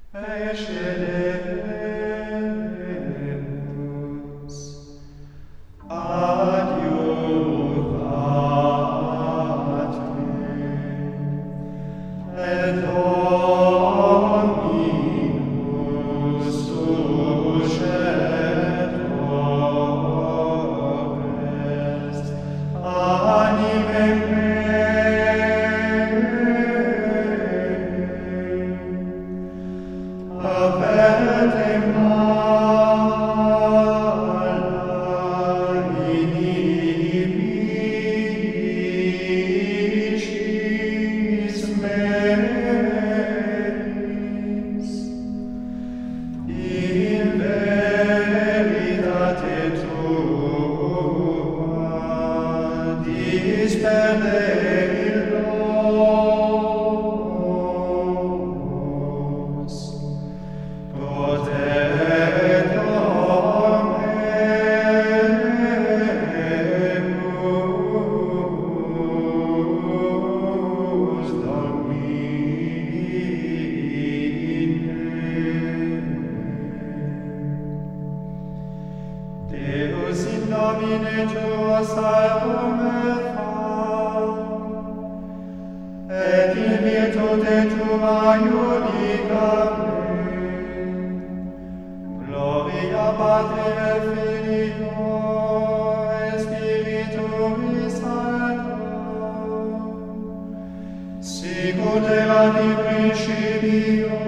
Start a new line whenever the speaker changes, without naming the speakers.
Escedemus, adiuvat me, et Dominus succedor est, animem avete mala inimicis meis, in veritate tua disperde illos, protegetur memus Domine. Deus in nomine tuo salvum et fam, et in virtute tua iudicam. Gloria Patri et Filio et Spiritui Sancto, sicut erat in principio